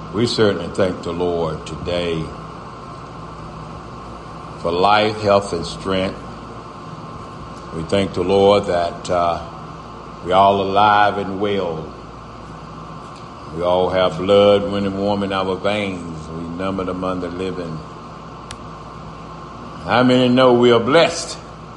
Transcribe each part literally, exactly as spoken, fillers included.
We certainly thank the Lord today for life, health, and strength. We thank the Lord that uh, we're all alive and well. We all have blood running warm in our veins. We numbered among the living. How many know we are blessed?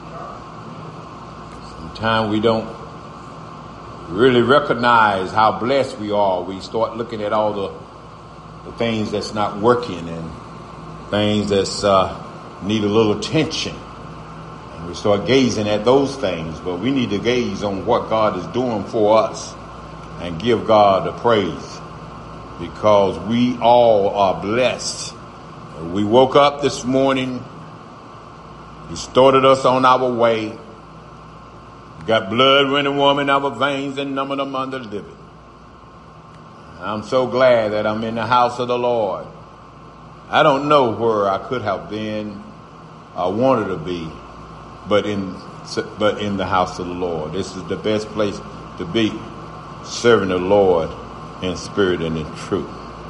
Sometimes we don't really recognize how blessed we are. We start looking at all the the things that's not working and things that's uh, need a little attention. And we start gazing at those things, but we need to gaze on what God is doing for us and give God the praise, because we all are blessed. We woke up this morning. He started us on our way. We got blood running warm in our veins and numbered among the living. I'm so glad that I'm in the house of the Lord. I don't know where I could have been, I wanted to be, but in but in the house of the Lord. This is the best place to be, serving the Lord in spirit and in truth.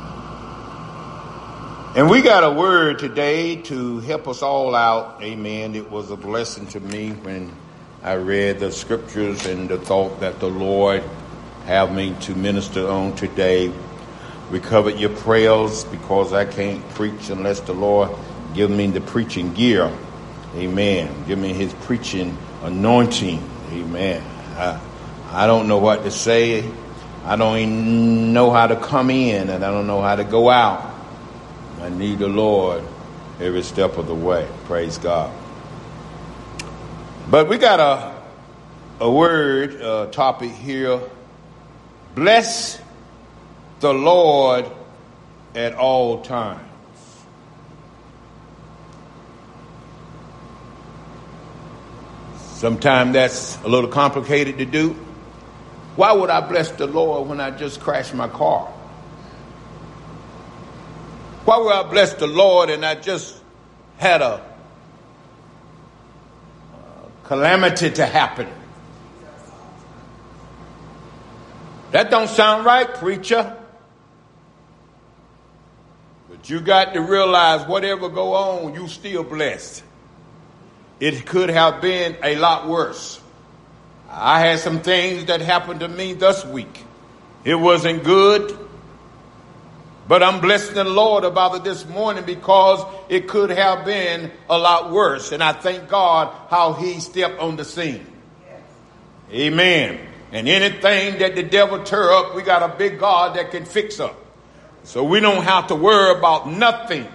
And we got a word today to help us all out. Amen. It was a blessing to me when I read the scriptures and the thought that the Lord have me to minister on today. We covered your prayers because I can't preach unless the Lord give me the preaching gear. Amen. Give me his preaching anointing. Amen. I, I don't know what to say. I don't even know how to come in, and I don't know how to go out. I need the Lord every step of the way. Praise God. But we got a, a word, a topic here. Bless the Lord at all times. Sometimes that's a little complicated to do. Why would I bless the Lord when I just crashed my car? Why would I bless the Lord and I just had a, a calamity to happen? That don't sound right, preacher. But you got to realize whatever go on, you still blessed. It could have been a lot worse. I had some things that happened to me this week. It wasn't good. But I'm blessing the Lord about it this morning because it could have been a lot worse. And I thank God how he stepped on the scene. Amen. And anything that the devil tear up, we got a big God that can fix up. So we don't have to worry about nothing.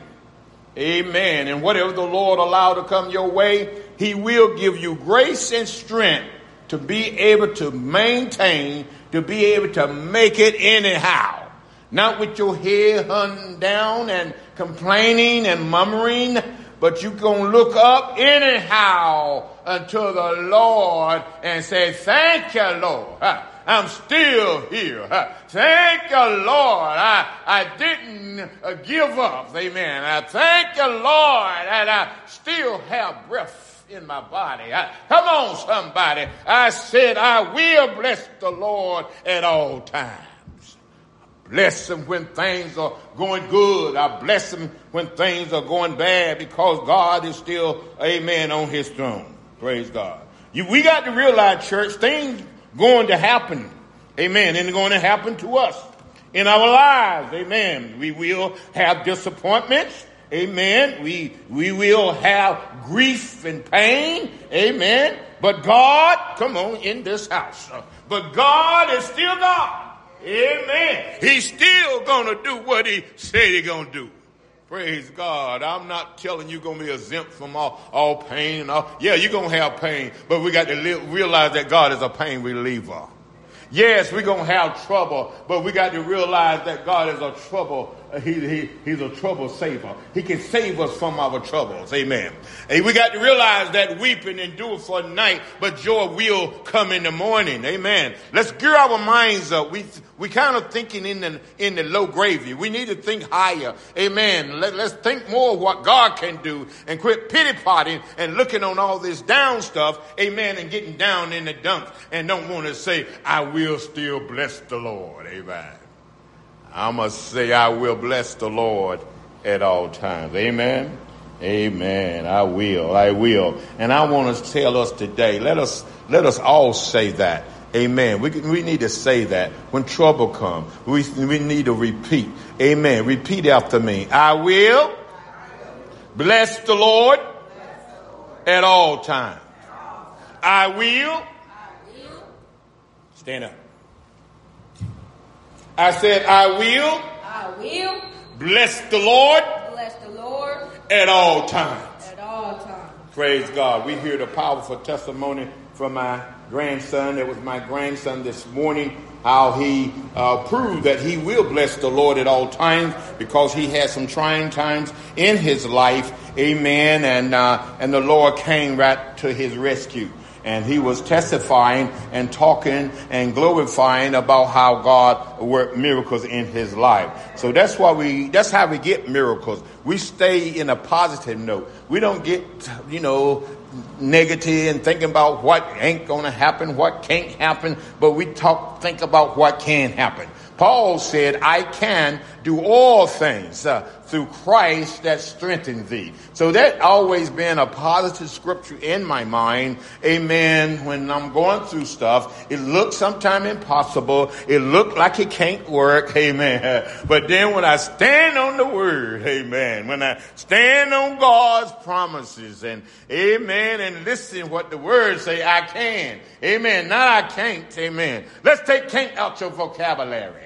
Amen. And whatever the Lord allow to come your way, he will give you grace and strength to be able to maintain, to be able to make it anyhow. Not with your head hung down and complaining and murmuring, but you going to look up anyhow unto the Lord and say, thank you, Lord. I'm still here. Thank you, Lord. I, I didn't give up. Amen. I thank you, Lord, that I still have breath in my body. I, come on, somebody. I said I will bless the Lord at all times. Bless him when things are going good. I bless him when things are going bad, because God is still, amen, on his throne. Praise God. You, we got to realize, church, things going to happen. Amen. And they're going to happen to us in our lives. Amen. We will have disappointments. Amen. We, we will have grief and pain. Amen. But God, come on, in this house. But God is still God. Amen. He's still going to do what he said he's going to do. Praise God. I'm not telling you going to be exempt from all, all pain and all. Yeah, you're going to have pain, but we got to live, realize that God is a pain reliever. Yes, we're going to have trouble, but we got to realize that God is a trouble. He, he, he's a trouble saver. He can save us from our troubles. Amen. And we got to realize that weeping endure for a night, but joy will come in the morning. Amen. Let's gear our minds up. We we kind of thinking in the in the low gravy. We need to think higher. Amen. Let, let's think more of what God can do and quit pity-potting and looking on all this down stuff. Amen. And getting down in the dumps and don't want to say, I will still bless the Lord. Amen. I must say I will bless the Lord at all times. Amen. Amen. I will. I will. And I want to tell us today, let us let us all say that. Amen. We we need to say that when trouble comes. We we need to repeat. Amen. Repeat after me. I will bless the Lord at all times. I will. Stand up. I said, I will. I will bless the Lord. Bless the Lord at all times. At all times. Praise God. We hear the powerful testimony from my grandson. It was my grandson this morning, how he uh, proved that he will bless the Lord at all times because he had some trying times in his life. Amen. And uh, and the Lord came right to his rescue. And he was testifying and talking and glorifying about how God worked miracles in his life. So that's why we, that's how we get miracles. We stay in a positive note. We don't get, you know, negative and thinking about what ain't going to happen, what can't happen, but we talk, think about what can happen. Paul said, I can do all things uh, through Christ that strengthens thee. So that always been a positive scripture in my mind. Amen. When I'm going through stuff, it looks sometimes impossible. It looks like it can't work. Amen. But then when I stand on the word, amen, when I stand on God's promises and amen, and listen what the word say, I can. Amen. Not I can't. Amen. Let's take can't out your vocabulary.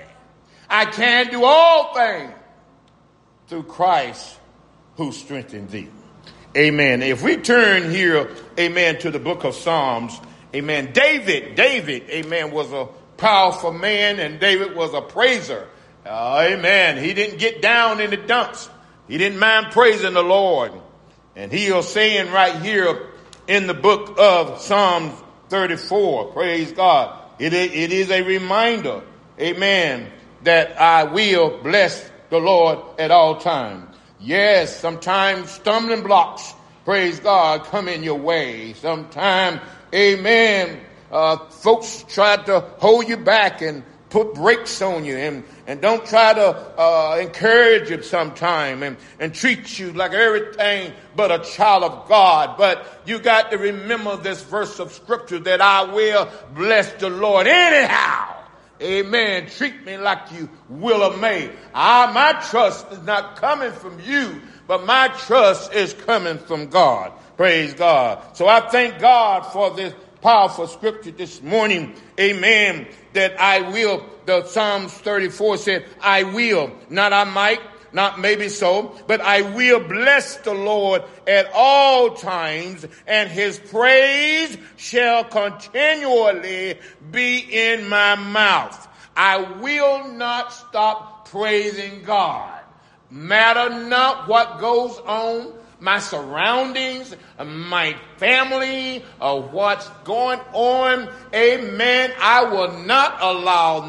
I can do all things through Christ who strengthens thee. Amen. If we turn here, amen, to the book of Psalms, amen, David, David, amen, was a powerful man, and David was a praiser. Uh, amen. He didn't get down in the dumps. He didn't mind praising the Lord. And he is saying right here in the book of Psalms thirty-four, praise God, it, it is a reminder, amen, that I will bless the Lord at all times. Yes, sometimes stumbling blocks, praise God, come in your way. Sometimes, amen, uh, folks try to hold you back and put brakes on you and, and don't try to uh, encourage you sometime and, and treat you like everything but a child of God. But you got to remember this verse of scripture that I will bless the Lord anyhow. Amen. Treat me like you will or may. I, my trust is not coming from you, but my trust is coming from God. Praise God. So I thank God for this powerful scripture this morning. Amen. That I will, the Psalms thirty-four said, I will, not I might, not maybe so, but I will bless the Lord at all times, and his praise shall continually be in my mouth. I will not stop praising God. Matter not what goes on, my surroundings, my family, or what's going on, amen, I will not allow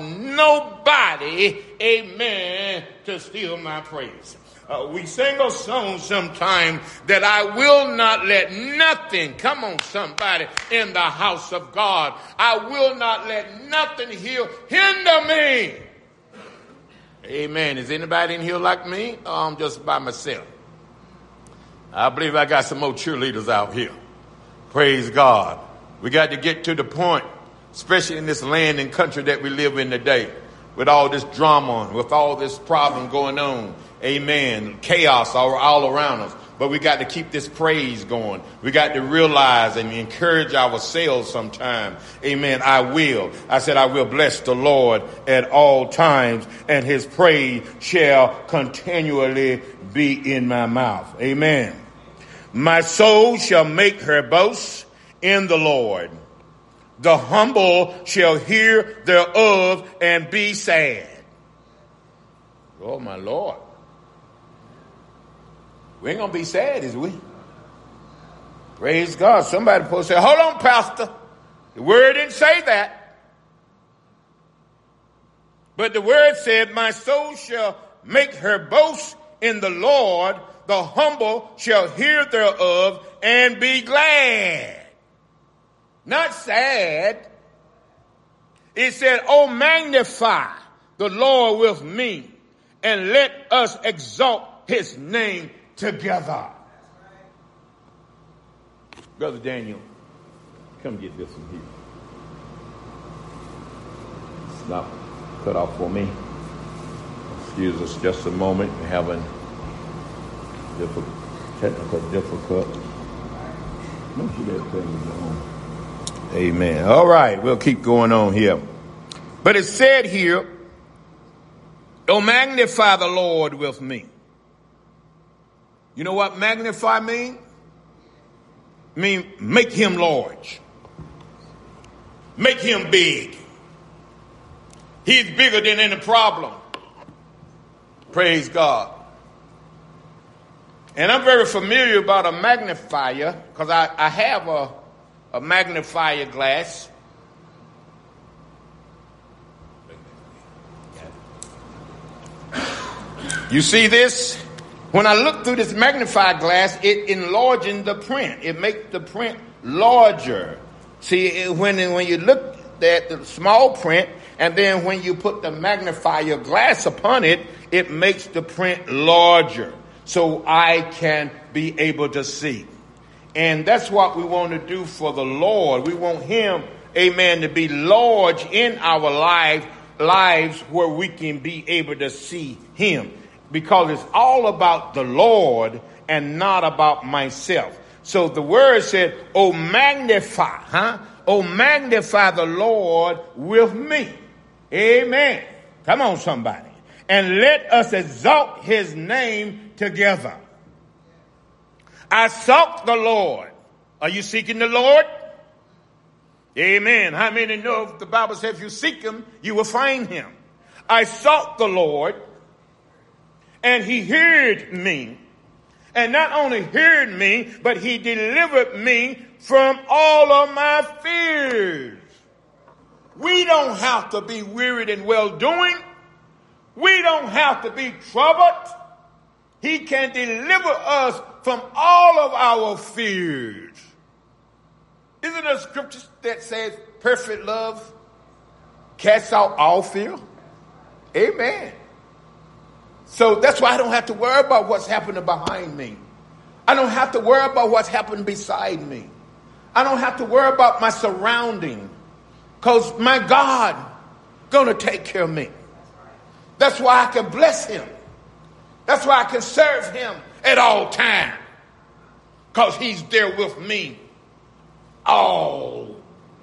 nobody, amen, to steal my praise. Uh, we sing a song sometime that I will not let nothing, come on somebody, in the house of God. I will not let nothing here hinder me. Amen. Is anybody in here like me? Or I'm just by myself? I believe I got some more cheerleaders out here. Praise God. We got to get to the point, especially in this land and country that we live in today, with all this drama, with all this problem going on. Amen. Chaos all, all around us. But we got to keep this praise going. We got to realize and encourage ourselves sometime. Amen. I will. I said I will bless the Lord at all times, and his praise shall continually be in my mouth. Amen. My soul shall make her boast in the Lord. The humble shall hear thereof and be sad. Oh, my Lord. We ain't going to be sad, is we? Praise God. Somebody supposed to say, hold on, pastor. The word didn't say that. But the word said, my soul shall make her boast in the Lord. The humble shall hear thereof and be glad. Not sad. It said, oh, magnify the Lord with me, and let us exalt his name together. Brother Daniel, come get this one here. It's not cut off for me. Excuse us just a moment. We're having difficult, technical difficulty. Amen. All right, we'll keep going on here. But it said here, oh, magnify the Lord with me. You know what magnify mean? Mean make him large. Make him big. He's bigger than any problem. Praise God. And I'm very familiar about a magnifier because I, I have a, a magnifier glass. You see this? When I look through this magnifier glass, it enlarges the print. It makes the print larger. See, when, when you look at the small print, and then when you put the magnifier glass upon it, it makes the print larger so I can be able to see. And that's what we want to do for the Lord. We want him, amen, to be large in our life, lives where we can be able to see him. Because it's all about the Lord and not about myself. So the word said, oh, magnify, huh? Oh, magnify the Lord with me. Amen. Come on, somebody. And let us exalt his name together. I sought the Lord. Are you seeking the Lord? Amen. How many know if the Bible says if you seek him, you will find him? I sought the Lord, and he heard me. And not only heard me, but he delivered me from all of my fears. We don't have to be wearied in well-doing. We don't have to be troubled. He can deliver us from all of our fears. Isn't there a scripture that says perfect love casts out all fear? Amen. So that's why I don't have to worry about what's happening behind me. I don't have to worry about what's happening beside me. I don't have to worry about my surrounding, because my God going to take care of me. That's why I can bless him. That's why I can serve him at all times, because he's there with me always.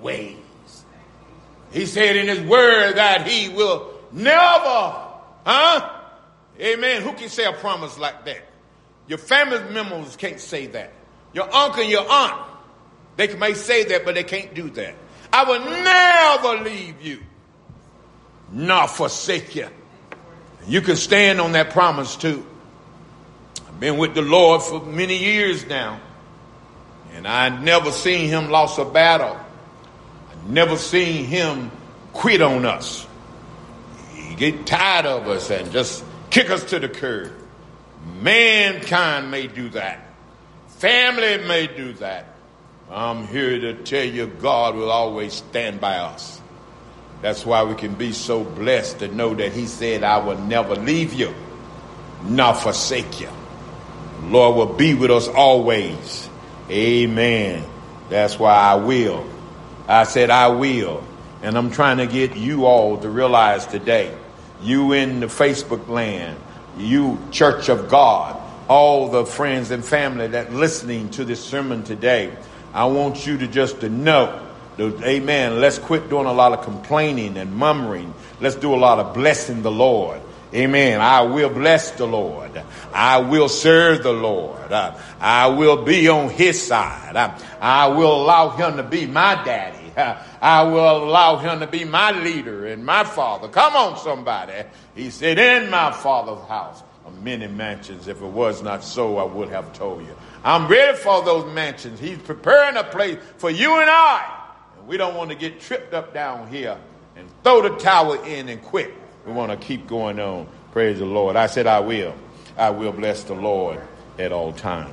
He said in his word that he will never, huh? Amen. Who can say a promise like that? Your family members can't say that. Your uncle and your aunt, they may say that, but they can't do that. I will never leave you, nor forsake you. You can stand on that promise too. I've been with the Lord for many years now, and I never seen him lost a battle. I never seen him quit on us. He get tired of us and just kick us to the curb. Mankind may do that. Family may do that. I'm here to tell you God will always stand by us. That's why we can be so blessed to know that he said, I will never leave you, nor forsake you. The Lord will be with us always. Amen. That's why I will. I said I will. And I'm trying to get you all to realize today, you in the Facebook land, you Church of God, all the friends and family that listening to this sermon today, I want you to just to know, amen, let's quit doing a lot of complaining and murmuring. Let's do a lot of blessing the Lord. Amen. I will bless the Lord. I will serve the Lord. I, I will be on his side. I, I will allow him to be my daddy. I, I will allow him to be my leader and my father. Come on, somebody. He said, in my father's house are many mansions. If it was not so, I would have told you. I'm ready for those mansions. He's preparing a place for you and I. And we don't want to get tripped up down here and throw the towel in and quit. We want to keep going on. Praise the Lord. I said I will. I will bless the Lord at all times.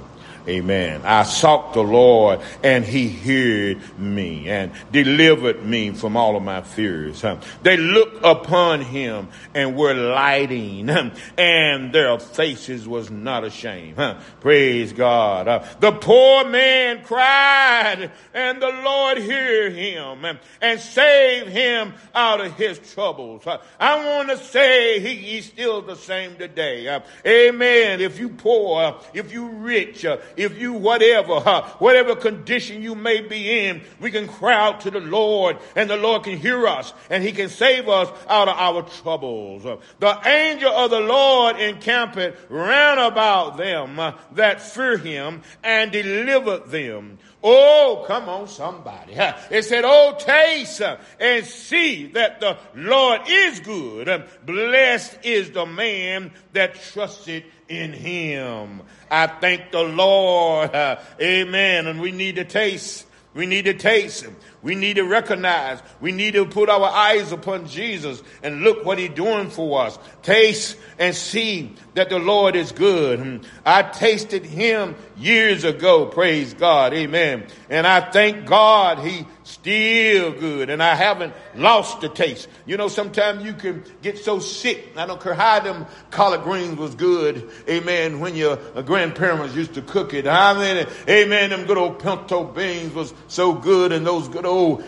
Amen. I sought the Lord and he heard me and delivered me from all of my fears. They looked upon him and were lighting, and their faces was not ashamed. Praise God. The poor man cried and the Lord heard him and saved him out of his troubles. I want to say he, he's still the same today. Amen. If you poor, if you rich, if you whatever, whatever condition you may be in, we can cry out to the Lord and the Lord can hear us and he can save us out of our troubles. The angel of the Lord encampeth round about them that fear him and delivered them. Oh, come on, somebody. It said, oh, taste and see that the Lord is good. Blessed is the man that trusted in him. I thank the Lord. Uh, amen. And we need to taste. We need to taste him. We need to recognize. We need to put our eyes upon Jesus and look what he's doing for us. Taste and see that the Lord is good. I tasted him years ago. Praise God. Amen. And I thank God he still good. And I haven't lost the taste. You know, sometimes you can get so sick. I don't care how them collard greens was good. Amen. When your grandparents used to cook it. I mean, amen. Them good old pinto beans was so good. And those good old,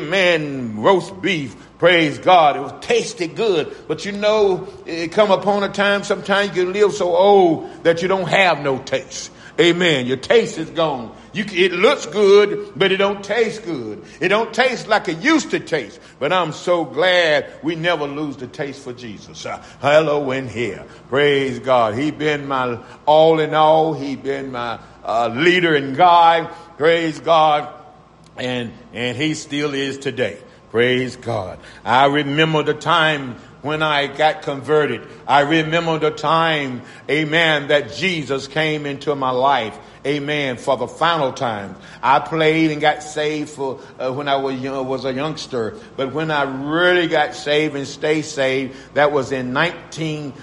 amen, roast beef. Praise God. It was tasted good. But you know, it come upon a time, sometimes you can live so old that you don't have no taste. Amen. Your taste is gone. You, it looks good, but it don't taste good. It don't taste like it used to taste. But I'm so glad we never lose the taste for Jesus. Uh, hello in here. Praise God. He been my all in all. He been my uh, leader and guide. Praise God. And, and he still is today. Praise God. I remember the time when I got converted. I remember the time, amen, that Jesus came into my life. Amen. For the final time. I played and got saved for uh, when I was young, was a youngster. But when I really got saved and stayed saved, that was in nineteen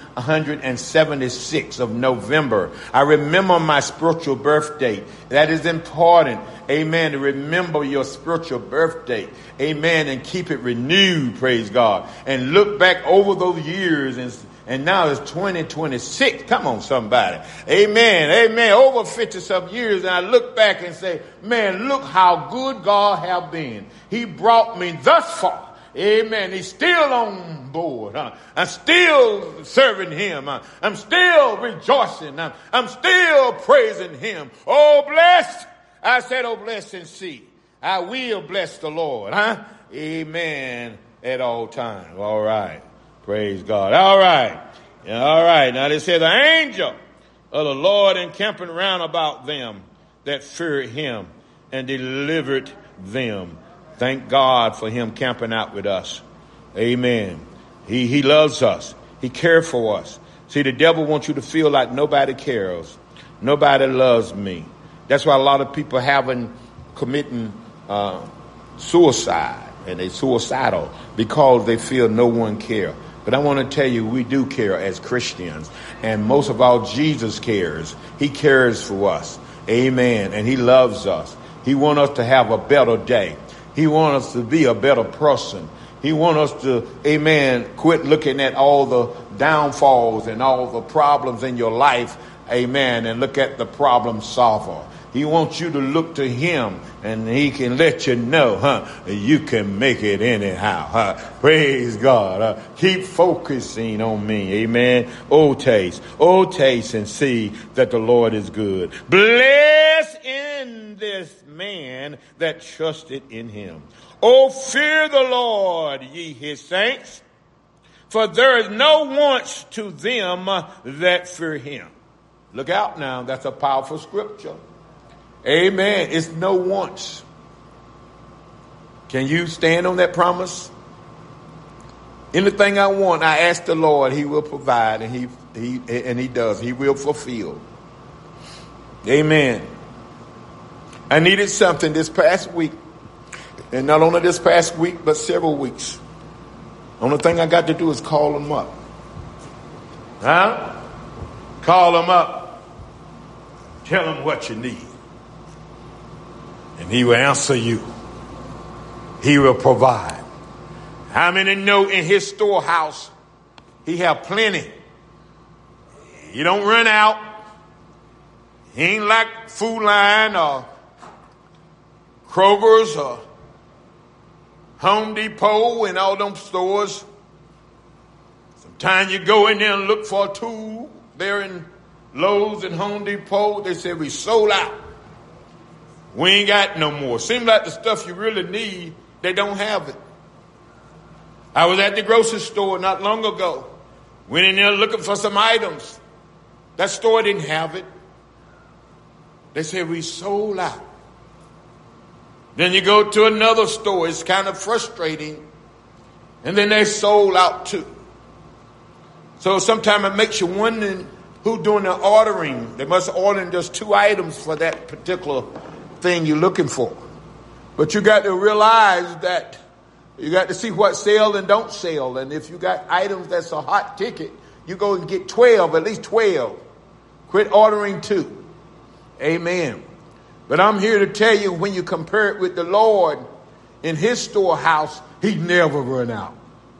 seventy-six of November. I remember my spiritual birthday. That is important. Amen. To remember your spiritual birthday. Amen. And keep it renewed. Praise God. And look back over those years and And now it's twenty twenty-six. Come on, somebody. Amen. Amen. Over fifty some years. And I look back and say, man, look how good God have been. He brought me thus far. Amen. He's still on board. Huh? I'm still serving him. Huh? I'm still rejoicing. I'm, I'm still praising him. Oh, blessed. I said, oh, bless and see. I will bless the Lord. Huh? Amen. At all times. All right. Praise God. All right. All right. Now they say the angel of the Lord encamping round about them that feared him and delivered them. Thank God for him camping out with us. Amen. He, he loves us. He cares for us. See, the devil wants you to feel like nobody cares. Nobody loves me. That's why a lot of people having committing uh, suicide and they suicidal because they feel no one cares. But I want to tell you, we do care as Christians. And most of all, Jesus cares. He cares for us. Amen. And he loves us. He wants us to have a better day. He wants us to be a better person. He wants us to, amen, quit looking at all the downfalls and all the problems in your life. Amen. And look at the problem solver. He wants you to look to him and he can let you know, huh, you can make it anyhow. Huh? Praise God. Uh, keep focusing on me. Amen. Oh, taste. Oh, taste and see that the Lord is good. Bless in this man that trusted in him. Oh, fear the Lord, ye his saints, for there is no want to them that fear him. Look out now. That's a powerful scripture. Amen. It's no wants. Can you stand on that promise? Anything I want, I ask the Lord, he will provide, and he he and he does. He will fulfill. Amen. I needed something this past week, and not only this past week, but several weeks. Only thing I got to do is call them up. Huh? Call them up. Tell him what you need. And he will answer you. He will provide. How many know in his storehouse he have plenty? You don't run out. He ain't like Food Line or Kroger's or Home Depot and all them stores. Sometimes you go in there and look for a tool. They're in Lowe's and Home Depot. They say we sold out. We ain't got no more. Seems like the stuff you really need, they don't have it. I was at the grocery store not long ago. Went in there looking for some items. That store didn't have it. They said we sold out. Then you go to another store. It's kind of frustrating. And then they sold out too. So sometimes it makes you wondering who doing the ordering. They must order just two items for that particular thing you're looking for. But you got to realize that you got to see what sell and don't sell. And if you got items that's a hot ticket, you go and get twelve, at least twelve. Quit ordering two. Amen. But I'm here to tell you, when you compare it with the Lord in his storehouse, he never run out.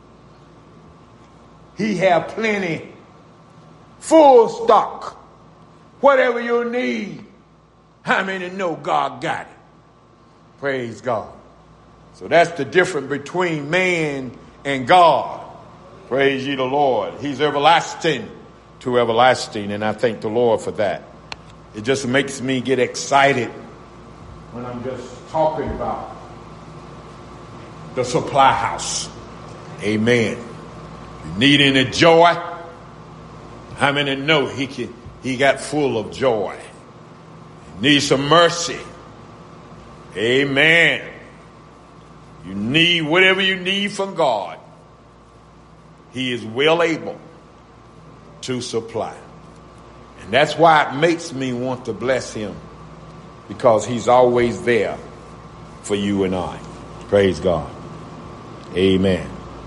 He have plenty, full stock, whatever you need. How many know God got it? Praise God. So that's the difference between man and God. Praise ye the Lord. He's everlasting to everlasting, and I thank the Lord for that. It just makes me get excited when I'm just talking about the supply house. Amen. You need any joy? How many know he can, he got full of joy? You need some mercy. Amen. You need whatever you need from God. He is well able to supply. And that's why it makes me want to bless him, because he's always there for you and I. Praise God. Amen.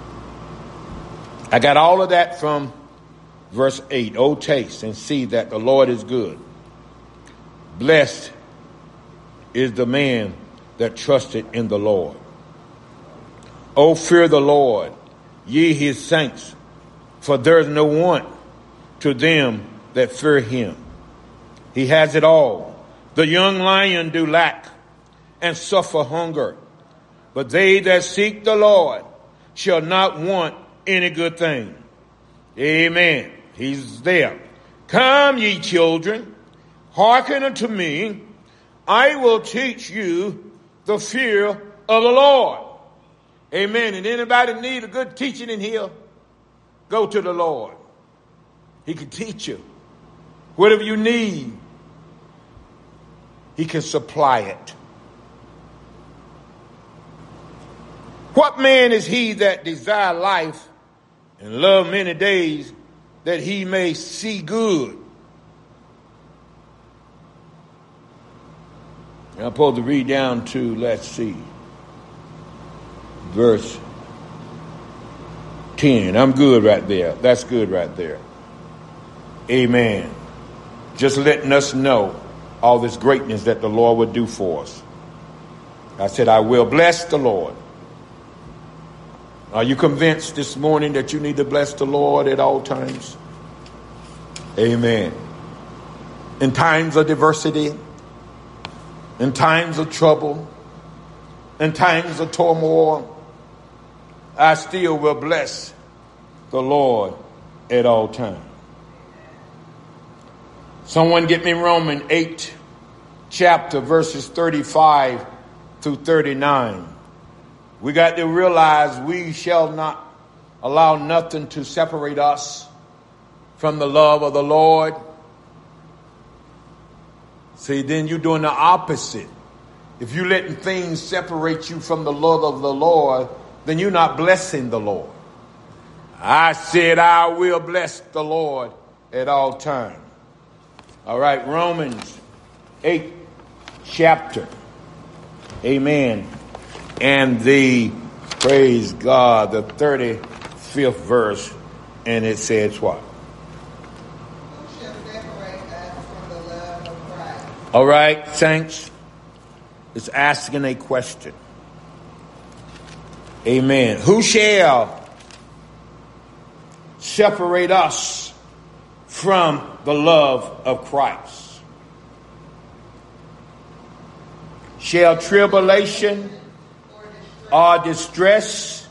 I got all of that from verse eight. Oh, taste and see that the Lord is good. Blessed is the man that trusted in the Lord. Oh, fear the Lord, ye his saints, for there is no want to them that fear him. He has it all. The young lion do lack and suffer hunger, but they that seek the Lord shall not want any good thing. Amen. He's there. Come, ye children, hearken unto me. I will teach you the fear of the Lord. Amen. And anybody need a good teaching in here? Go to the Lord. He can teach you. Whatever you need, he can supply it. What man is he that desire life and love many days, that he may see good? I'm supposed to read down to, let's see, verse ten. I'm good right there. That's good right there. Amen. Just letting us know all this greatness that the Lord would do for us. I said, I will bless the Lord. Are you convinced this morning that you need to bless the Lord at all times? Amen. In times of diversity, in times of trouble, in times of turmoil, I still will bless the Lord at all times. Someone get me Romans eight chapter verses thirty-five through thirty-nine. We got to realize we shall not allow nothing to separate us from the love of the Lord. See, then you're doing the opposite. If you're letting things separate you from the love of the Lord, then you're not blessing the Lord. I said, I will bless the Lord at all times. All right, Romans eight chapter. Amen. And the, praise God, the thirty-fifth verse, and it says what? Who shall separate us from the love of Christ? All right, saints, it's asking a question. Amen. Who shall separate us from the love of Christ? Shall tribulation or distress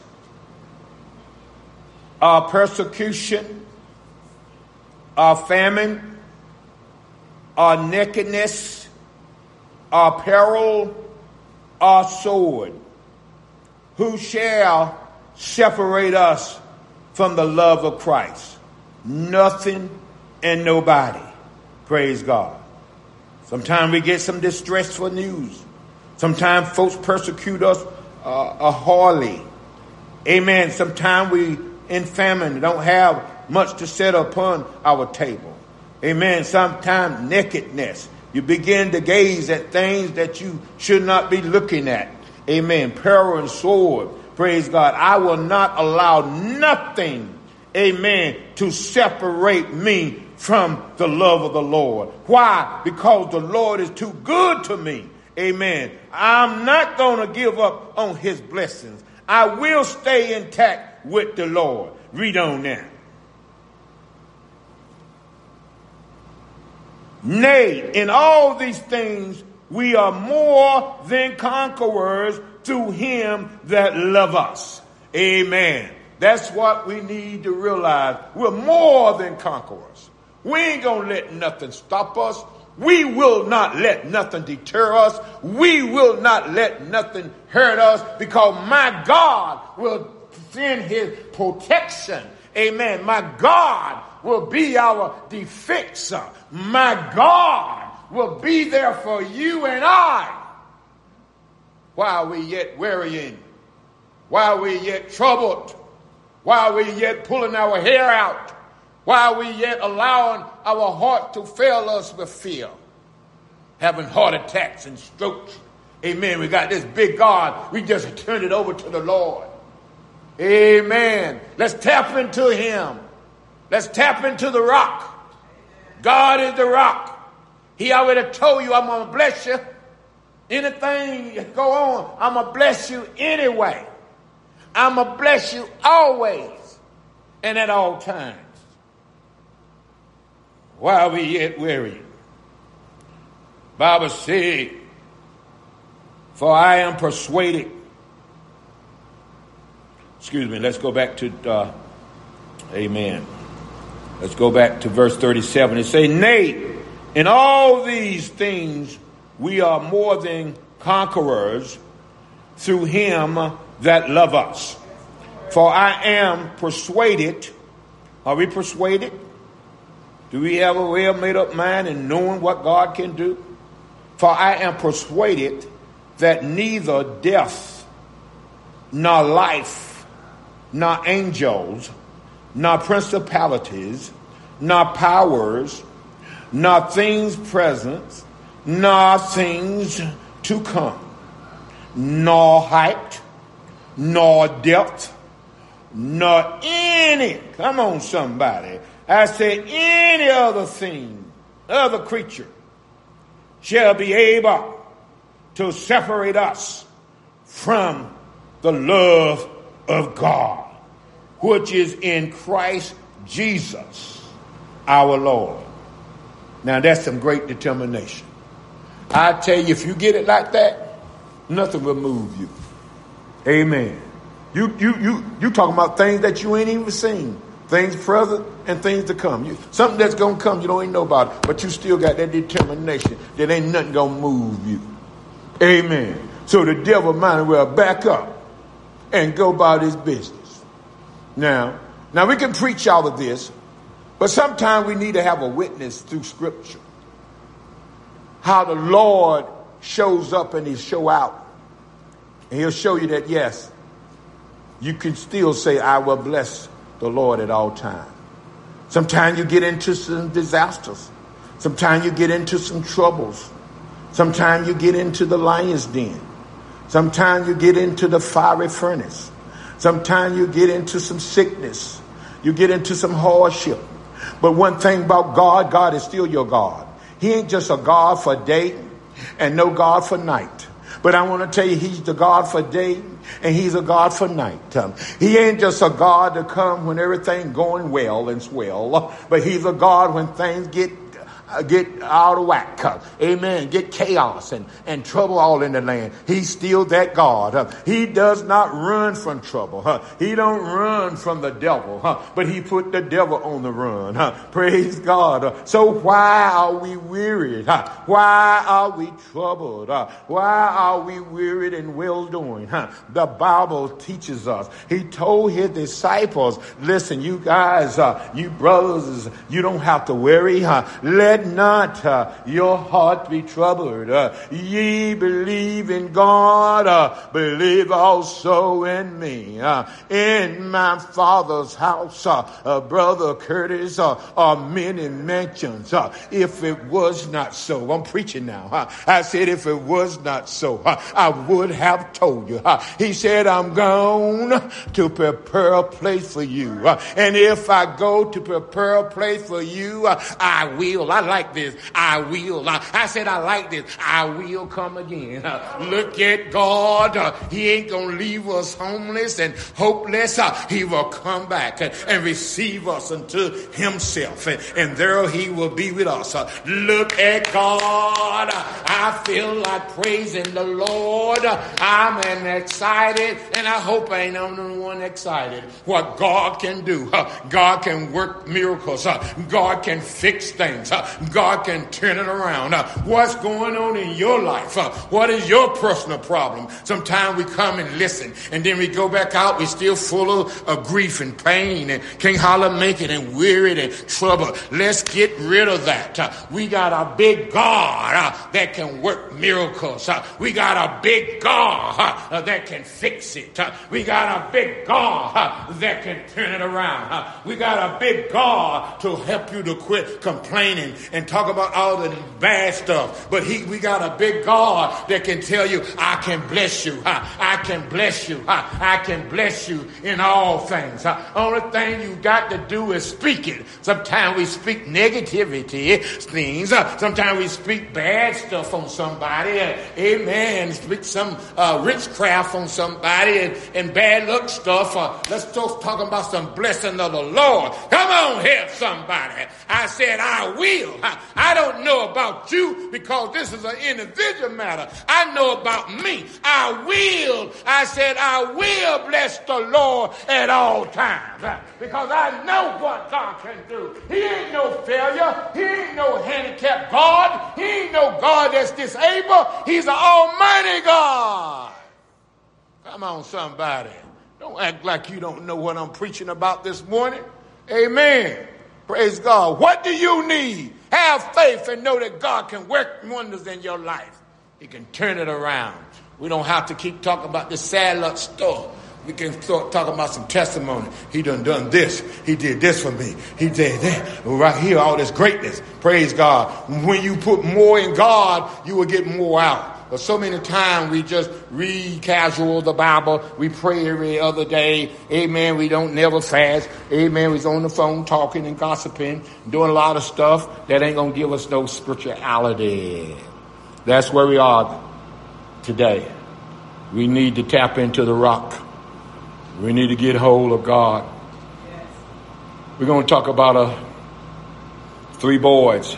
or persecution or famine or nakedness or peril or sword? Who shall separate us from the love of Christ? Nothing and nobody. Praise God. Sometimes we get some distressful news. Sometimes folks persecute us uh, wholly. Amen. Sometimes we in famine don't have much to set upon our table. Amen. Sometimes nakedness. You begin to gaze at things that you should not be looking at. Amen. Peril and sword. Praise God. I will not allow nothing, amen, to separate me from the love of the Lord. Why? Because the Lord is too good to me. Amen. I'm not going to give up on his blessings. I will stay intact with the Lord. Read on now. Nay, in all these things, we are more than conquerors through him that love us. Amen. That's what we need to realize. We're more than conquerors. We ain't going to let nothing stop us. We will not let nothing deter us. We will not let nothing hurt us, because my God will send his protection. Amen. My God will be our defenser. My God will be there for you and I while we yet wearying, while we yet troubled, while we yet pulling our hair out, while we yet allowing our heart to fail us with fear, having heart attacks and strokes. Amen. We got this big God. We just turn it over to the Lord. Amen. Let's tap into him. Let's tap into the rock. God is the rock. He already told you, I'm going to bless you. Anything go on, I'm going to bless you anyway. I'm going to bless you always and at all times. While we yet weary. Bible said, for I am persuaded. Excuse me, let's go back to, uh, amen. Let's go back to verse thirty-seven. It says, nay, in all these things we are more than conquerors through him that love us. For I am persuaded. Are we persuaded? Do we have a well made up mind in knowing what God can do? For I am persuaded that neither death, nor life, nor angels, nor principalities, nor powers, nor things present, nor things to come, nor height, nor depth, nor any, come on somebody, I say any other thing, other creature shall be able to separate us from the love of God, which is in Christ Jesus, our Lord. Now that's some great determination. I tell you, if you get it like that, nothing will move you. Amen. You you you you talking about things that you ain't even seen. Things present and things to come. You, something that's going to come, you don't even know about it. But you still got that determination that ain't nothing going to move you. Amen. So the devil might as well back up and go about his business. Now, now we can preach all of this, but sometimes we need to have a witness through Scripture. How the Lord shows up and he'll show out. And he'll show you that, yes, you can still say, I will bless the Lord at all times. Sometimes you get into some disasters. Sometimes you get into some troubles. Sometimes you get into the lion's den. Sometimes you get into the fiery furnace. Sometimes you get into some sickness. You get into some hardship. But one thing about God, God is still your God. He ain't just a God for day and no God for night. But I want to tell you, he's the God for day and he's a God for night. Um, he ain't just a God to come when everything going well and swell, but he's a God when things get uh, get out of whack. Uh, amen. Get chaos and, and trouble all in the land. He's still that God. Uh, he does not run from trouble. Uh, he don't run from the devil, uh, but he put the devil on the run. Uh, praise God. Uh, so why are we wearied? Uh, why are we troubled? Uh, why are we wearied and well doing? Uh, the Bible teaches us. He told his disciples, listen, you guys, uh, you brothers, you don't have to worry. Uh, let not uh, your heart be troubled. Uh, ye believe in God, uh, believe also in me. Uh, in my Father's house, uh, uh, Brother Curtis, uh, are many mansions. Uh, if it was not so, I'm preaching now. Uh, I said, if it was not so, uh, I would have told you. Uh, he said, I'm gone to prepare a place for you. Uh, and if I go to prepare a place for you, uh, I will. I like this. I will. Uh, I said, I like this. I will come again. Uh, look at God. Uh, he ain't going to leave us homeless and hopeless. Uh, he will come back and, and receive us unto himself. And, and there he will be with us. Uh, look at God. Uh, I feel like praising the Lord. Uh, I'm an excited, and I hope I ain't the only one excited. What God can do. Uh, God can work miracles. Uh, God can fix things. Uh, God can turn it around. Uh, what's going on in your life? Uh, what is your personal problem? Sometimes we come and listen, and then we go back out. We're still full of, of grief and pain, and can't holler make it, and wearied and trouble. Let's get rid of that. Uh, we got a big God uh, that can work miracles. Uh, we got a big God uh, that can fix it. Uh, we got a big God uh, that can turn it around. Uh, we got a big God to help you to quit complaining and talk about all the bad stuff. But he, we got a big God that can tell you, I can bless you. Uh, I can bless you. Uh, I can bless you in all things. Uh, only thing you got to do is speak it. Sometimes we speak negativity things. Uh, sometimes we speak bad stuff on somebody. Uh, amen. Speak some uh, witchcraft on somebody and, and bad luck stuff. Uh, let's talk talking about some blessing of the Lord. Come on here, somebody. I said, I will. I, I don't know about you because this is an individual matter. I know about me. I will. I said, I will bless the Lord at all times uh, because I know what God can do. He ain't no failure. He ain't no handicapped God. He ain't no God that's disabled. He's an almighty God. Come on, somebody. Don't act like you don't know what I'm preaching about this morning. Amen. Praise God. What do you need? Have faith and know that God can work wonders in your life. He can turn it around. We don't have to keep talking about this sad luck stuff. We can start talking about some testimony. He done done this. He did this for me. He did that. Right here, all this greatness. Praise God. When you put more in God, you will get more out. But so many times we just read casual the Bible. We pray every other day. Amen. We don't never fast. Amen. We's on the phone talking and gossiping, doing a lot of stuff that ain't going to give us no spirituality. That's where we are today. We need to tap into the rock. We need to get hold of God. We're going to talk about uh, three boys.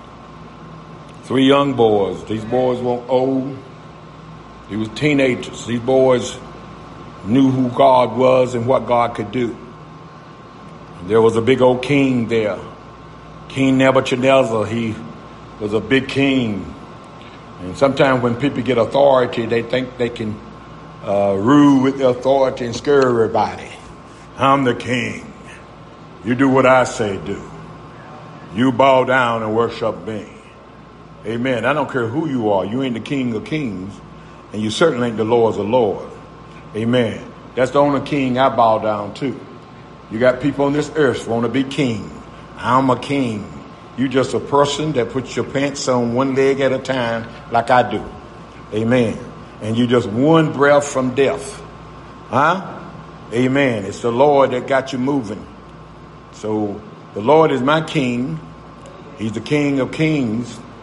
Three young boys. These boys weren't old. They was teenagers. These boys knew who God was and what God could do. There was a big old king there. King Nebuchadnezzar. He was a big king. And sometimes when people get authority, they think they can uh, rule with the authority and scare everybody. I'm the king. You do what I say do. You bow down and worship me. Amen. I don't care who you are. You ain't the King of Kings, and you certainly ain't the Lord's of Lords. Amen. That's the only king I bow down to. You got people on this earth want to be king. I'm a king. You just a person that puts your pants on one leg at a time like I do. Amen. And you just one breath from death. Huh? Amen. It's the Lord that got you moving. So the Lord is my king. He's the King of Kings.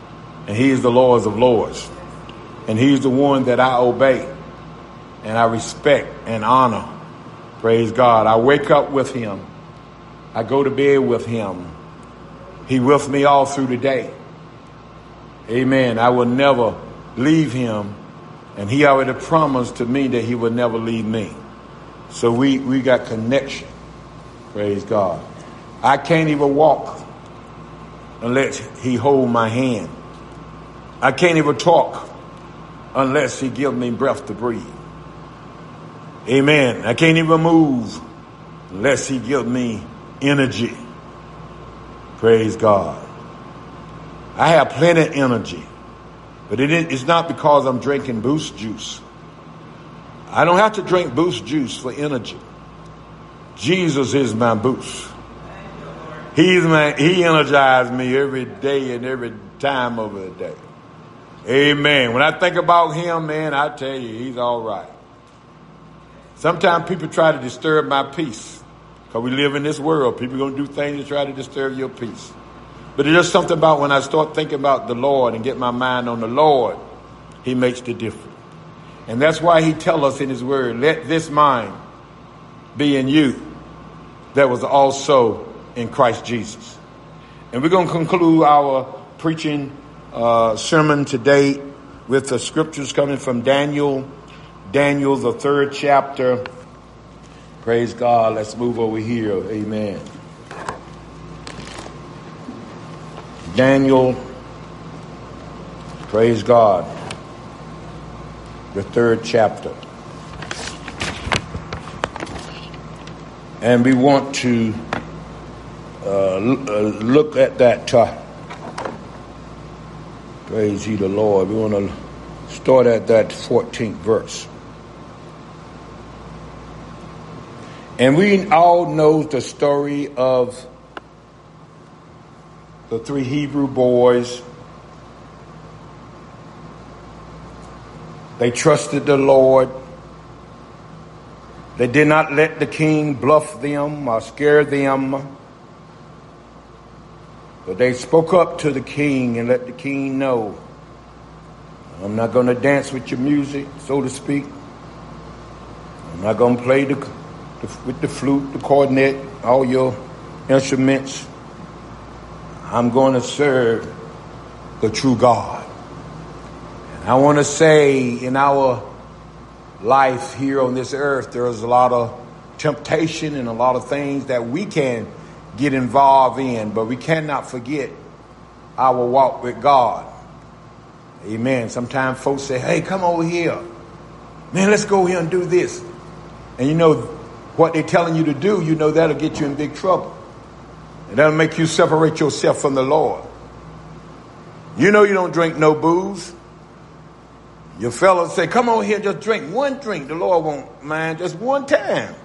And he is the Lord of Lords. And he's the one that I obey and I respect and honor. Praise God. I wake up with him. I go to bed with him. He with me all through the day. Amen. I will never leave him. And he already promised to me that he would never leave me. So we, we got connection. Praise God. I can't even walk unless he hold my hand. I can't even talk unless he give me breath to breathe. Amen. I can't even move unless he give me energy. Praise God. I have plenty of energy, but it is, it's not because I'm drinking Boost juice. I don't have to drink Boost juice for energy. Jesus is my boost. He's my, he energizes me every day and every time of the day. Amen. When I think about him, man, I tell you, he's all right. Sometimes people try to disturb my peace because we live in this world. People are going to do things to try to disturb your peace. But there's just something about when I start thinking about the Lord and get my mind on the Lord, he makes the difference. And that's why he tells us in his word, let this mind be in you that was also in Christ Jesus. And we're going to conclude our preaching uh, sermon today with the scriptures coming from Daniel, Daniel, the third chapter. Praise God. Let's move over here. Amen. Daniel, praise God, the third chapter. And we want to uh, look at that. Uh, praise ye the Lord. We want to start at that fourteenth verse. And we all know the story of the three Hebrew boys. They trusted the Lord. They did not let the king bluff them or scare them. But they spoke up to the king and let the king know, I'm not going to dance with your music, so to speak. I'm not going to play the, the with the flute, the cornet, all your instruments. I'm going to serve the true God. And I want to say in our life here on this earth, there's a lot of temptation and a lot of things that we can get involved in, but we cannot forget our walk with God. Amen. Sometimes folks say, hey, come over here. Man, let's go here and do this. And you know what they're telling you to do, you know that'll get you in big trouble. And that'll make you separate yourself from the Lord. You know you don't drink no booze. Your fellas say, come on here, just drink one drink. The Lord won't mind, just one time.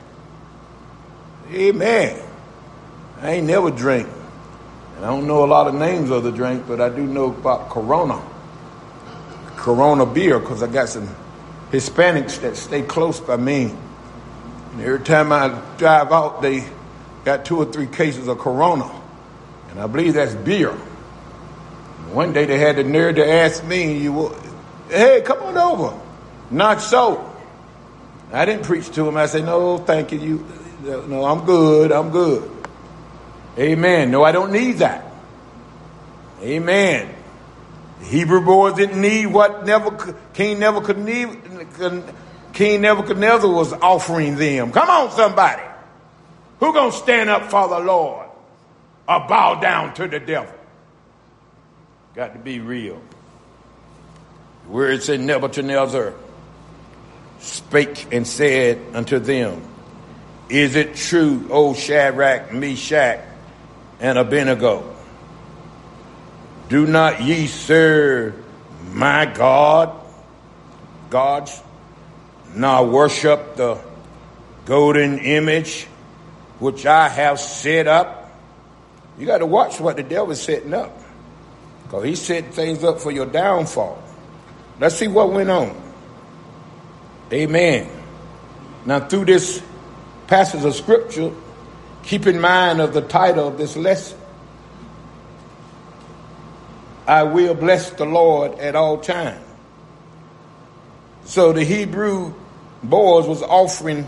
Amen. I ain't never drink. And I don't know a lot of names of the drink, but I do know about Corona. Corona beer, because I got some Hispanics that stay close by me. And every time I drive out, they got two or three cases of Corona. And I believe that's beer. And one day they had the nerve to ask me, "You, hey, come on over." Not so. I didn't preach to them. I said, no, thank you. you. No, I'm good. I'm good. Amen. No, I don't need that. Amen. The Hebrew boys didn't need what never King Nebuchadnezzar, King Nebuchadnezzar was offering them. Come on, somebody. Who gonna stand up for the Lord or bow down to the devil? Got to be real. The word said Nebuchadnezzar spake and said unto them, is it true, O Shadrach, Meshach, and Abednego? Do not ye serve my God, gods, nor worship the golden image which I have set up? You got to watch what the devil's setting up, because he's setting things up for your downfall. Let's see what went on. Amen. Now, through this passage of scripture, keep in mind of the title of this lesson. I will bless the Lord at all times. So the Hebrew boys was offering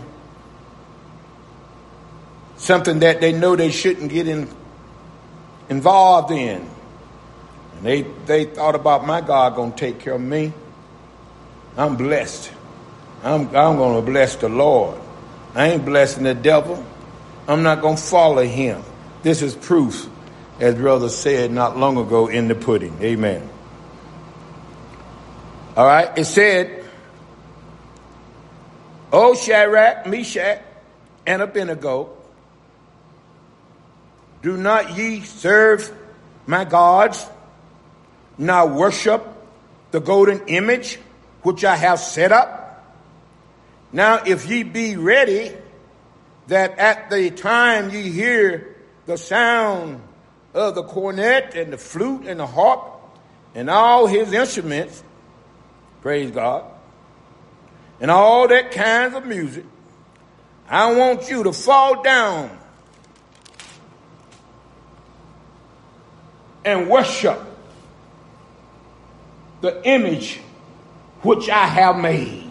something that they know they shouldn't get in, involved in. And they, they thought about, my God going to take care of me. I'm blessed. I'm, I'm going to bless the Lord. I ain't blessing the devil. I'm not going to follow him. This is proof, as brother said not long ago, in the pudding. Amen. All right. It said, O Shadrach, Meshach, and Abednego, do not ye serve my gods, nor worship the golden image which I have set up? Now, if ye be ready, that at the time ye hear the sound of the cornet and the flute and the harp and all his instruments, praise God, and all that kinds of music, I want you to fall down and worship the image which I have made.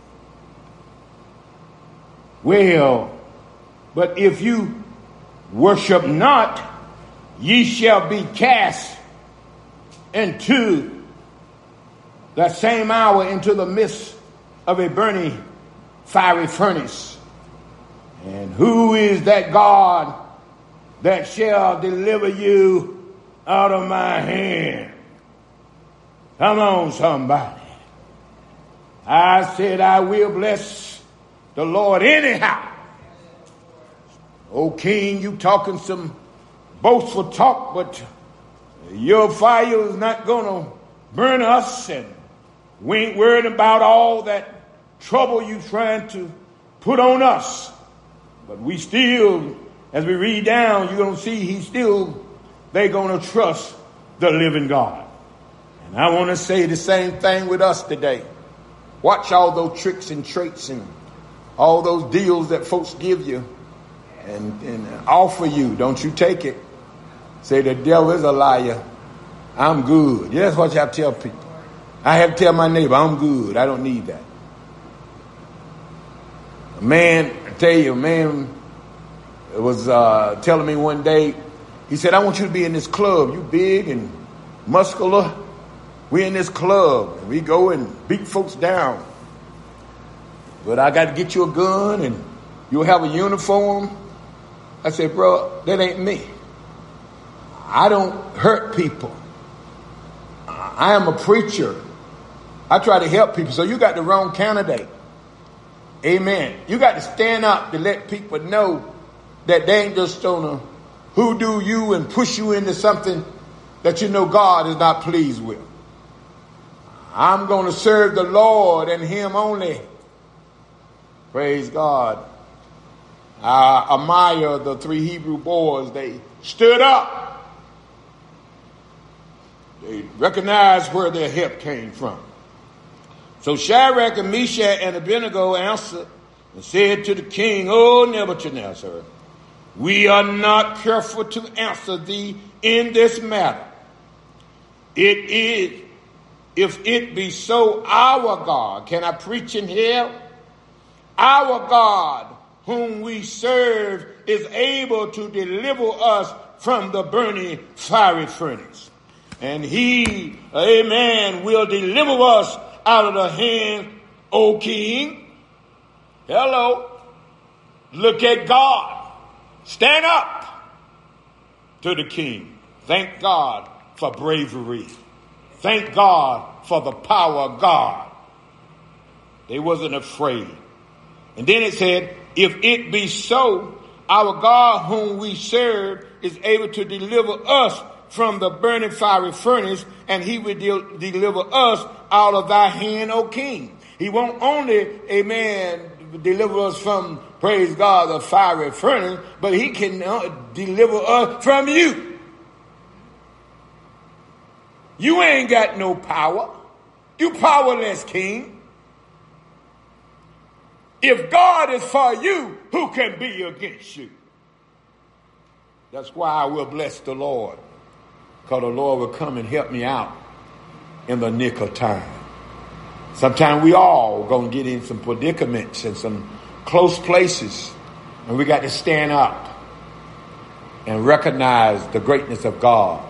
Well, but if you worship not, ye shall be cast into that same hour into the midst of a burning fiery furnace. And who is that God that shall deliver you out of my hand? Come on, somebody. I said I will bless the Lord anyhow. Oh, King, you talking some boastful talk, but your fire is not going to burn us, and we ain't worried about all that trouble you trying to put on us. But we still, as we read down, you're going to see he still, they're going to trust the living God. And I want to say the same thing with us today. Watch all those tricks and traits and all those deals that folks give you and, and offer you. Don't you take it. Say the devil is a liar. I'm good. Yeah, that's what you have to tell people. I have to tell my neighbor, I'm good. I don't need that. A man, I tell you, a man was uh, telling me one day, he said, I want you to be in this club. You big and muscular. We in this club. And we go and beat folks down. But I got to get you a gun and you'll have a uniform. I said, bro, that ain't me. I don't hurt people. I am a preacher. I try to help people. So you got the wrong candidate. Amen. You got to stand up to let people know that they ain't just gonna hoodoo you and push you into something that you know God is not pleased with. I'm going to serve the Lord and him only. Praise God. I admire the three Hebrew boys. They stood up. They recognized where their help came from. So Shadrach and Meshach and Abednego answered and said to the king, O Nebuchadnezzar, we are not careful to answer thee in this matter. It is, if it be so, our God. Can I preach in here? Our God, whom we serve, is able to deliver us from the burning fiery furnace. And he, amen, will deliver us out of the hand, O king. Hello. Look at God. Stand up to the king. Thank God for bravery. Thank God for the power of God. They wasn't afraid. And then it said, if it be so, our God whom we serve is able to deliver us from the burning fiery furnace, and he will de- deliver us out of thy hand, O king. He won't only, amen, deliver us from, praise God, the fiery furnace, but he can uh, deliver us from you. You ain't got no power. You powerless, king. If God is for you, who can be against you? That's why I will bless the Lord because the Lord will come and help me out in the nick of time. Sometimes we all going to get in some predicaments and some close places, and we got to stand up and recognize the greatness of God.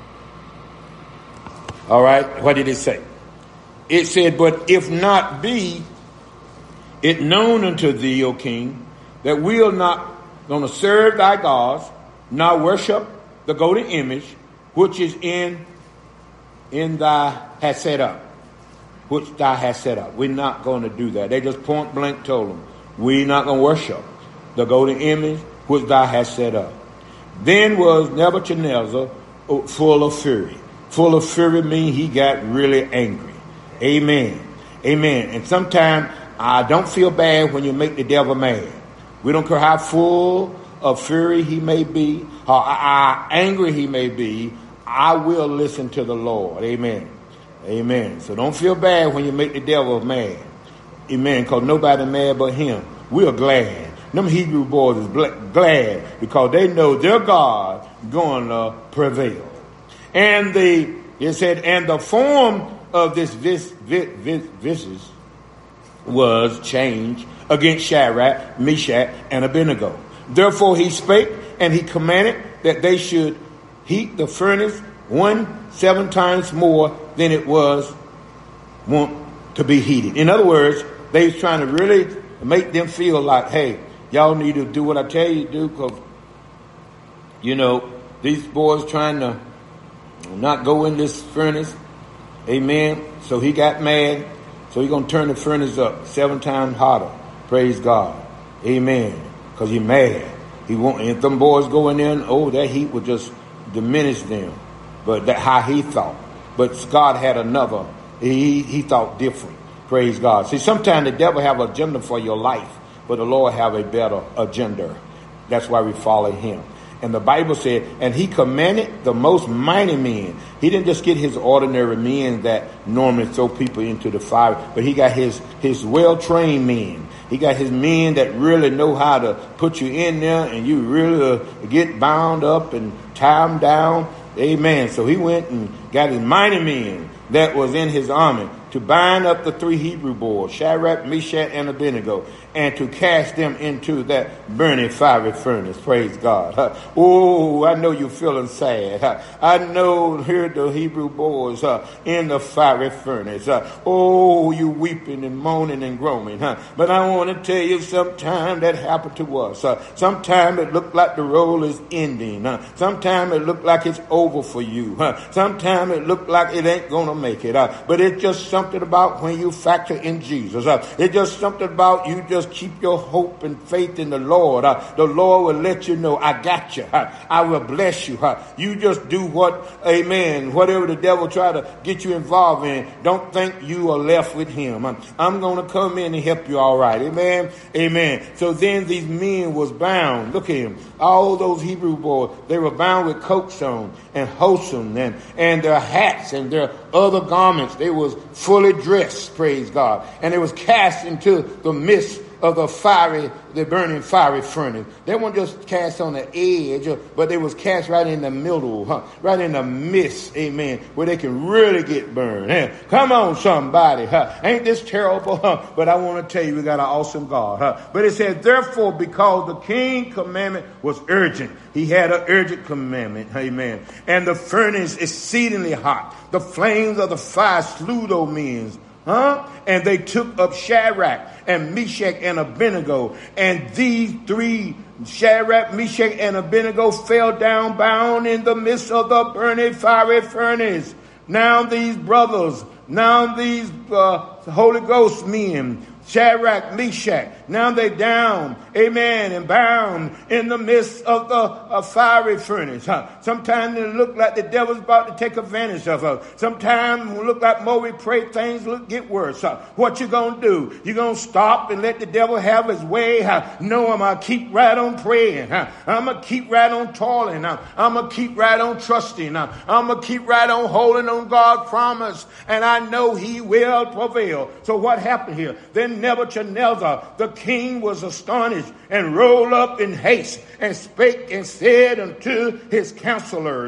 All right, what did it say? It said, but if not be it known unto thee, O king, that we are not going to serve thy gods, nor worship the golden image, which is in, in thy hast set up, which thou hast set up. We're not going to do that. They just point blank told them, we're not going to worship the golden image, which thou hast set up. Then was Nebuchadnezzar full of fury. Full of fury means he got really angry. Amen. Amen. And sometimes I don't feel bad when you make the devil mad. We don't care how full of fury he may be, how, how angry he may be. I will listen to the Lord. Amen. Amen. So don't feel bad when you make the devil mad. Amen. Because nobody mad but him. We are glad. Them Hebrew boys is glad because they know their God going to prevail. And the, it said, and the form of this vis, vis, vis, visage was changed against Shadrach, Meshach, and Abednego. Therefore he spake, and he commanded that they should heat the furnace one seven times more than it was wont to be heated. In other words, they was trying to really make them feel like, hey, y'all need to do what I tell you to do, because, you know, these boys trying to not go in this furnace. Amen. So he got mad. So he's going to turn the furnace up seven times hotter. Praise God. Amen. Because he's mad. He won't, if them boys go in there, and, oh, that heat would just diminish them. But that how he thought. But God had another. He, he thought different. Praise God. See, sometimes the devil have an agenda for your life, but the Lord have a better agenda. That's why we follow him. And the Bible said, and he commanded the most mighty men. He didn't just get his ordinary men that normally throw people into the fire, but he got his, his well-trained men. He got his men that really know how to put you in there and you really uh, get bound up and tie them down. Amen. So he went and got his mighty men that was in his army to bind up the three Hebrew boys, Shadrach, Meshach, and Abednego, and to cast them into that burning fiery furnace. Praise God. Uh, oh, I know you're feeling sad. Uh, I know here the Hebrew boys uh, in the fiery furnace. Uh, oh, you weeping and moaning and groaning. Huh? But I want to tell you, sometime that happened to us. Uh, sometime it looked like the roll is ending. Uh, sometime it looked like it's over for you. Uh, sometime it looked like it ain't going to make it. Uh, but it's just something about when you factor in Jesus. Uh, it's just something about you just keep your hope and faith in the Lord. Uh, the Lord will let you know, I got you. Uh, I will bless you. Uh, you just do what, amen, whatever the devil try to get you involved in, don't think you are left with him. I'm, I'm going to come in and help you all right. Amen. Amen. So then these men was bound. Look at him. All those Hebrew boys, they were bound with coats on and hosen and, and their hats and their other garments. They was fully dressed, praise God. And they was cast into the midst of the fiery, the burning fiery furnace. They weren't just cast on the edge, but they was cast right in the middle, huh? Right in the midst, amen, where they can really get burned. Hey, come on, somebody, huh? Ain't this terrible, huh? But I want to tell you, we got an awesome God, huh? But it said, therefore, because the king's commandment was urgent, he had an urgent commandment, amen. And the furnace exceedingly hot. The flames of the fire slew those men. Huh? And they took up Shadrach and Meshach and Abednego. And these three, Shadrach, Meshach, and Abednego, fell down bound in the midst of the burning fiery furnace. Now these brothers, now these uh, Holy Ghost men, Shadrach, Meshach, now they down, amen, and bound in the midst of the uh, fiery furnace. Huh? Sometimes it look like the devil's about to take advantage of us. Sometimes it look like more we pray, things look get worse. Huh? What you gonna do? You gonna stop and let the devil have his way? Huh? No, I'm gonna keep right on praying. Huh? I'm gonna keep right on toiling. Huh? I'm gonna keep right on trusting. Huh? I'm gonna keep right on holding on God's promise, and I know he will prevail. So what happened here? Then Nebuchadnezzar, the king, was astonished and rolled up in haste and spake and said unto his counselors,